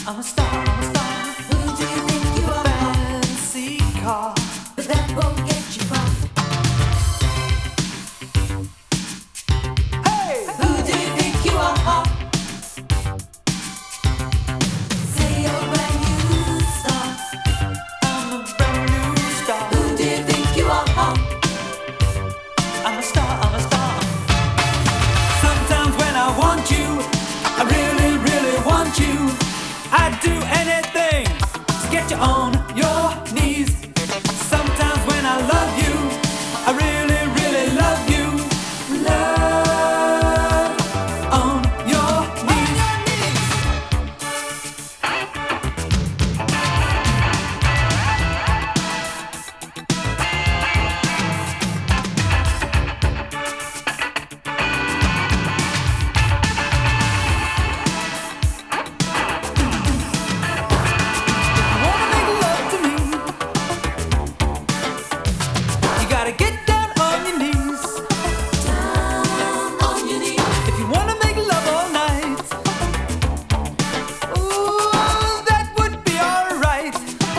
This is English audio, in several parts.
I'm a star, I'm a star. Who do you think you are? Fancy car. But that won't get you far. Hey! Who do you think you are? Say you're a brand new star. I'm a brand new star. Who do you think you are? I'm a star, I'm a star. Sometimes when I want you, I really, really want you. I'd do anything to get you on your knees. Sometimes when I love you, I really, really love you. Love on your knees. Wanna make love to me? You gotta get down on your knees. Down on your knees. If you wanna make love all night, ooh, that would be alright.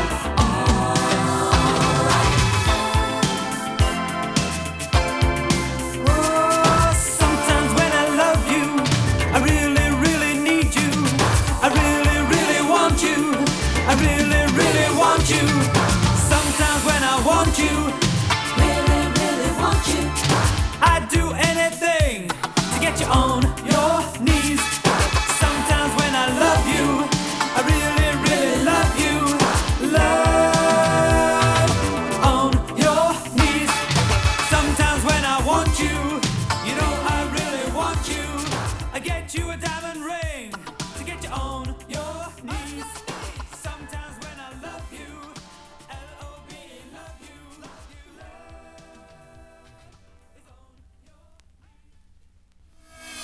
Oh, sometimes when I love you, I really, really need you. I really, really want you. I really, really want you. Sometimes when I want you, Really, really want you. I'd do anything to get you on your knees. Sometimes when I love you, I really, really love you. Love on your knees. Sometimes when I want you, you know I really want you. I get you a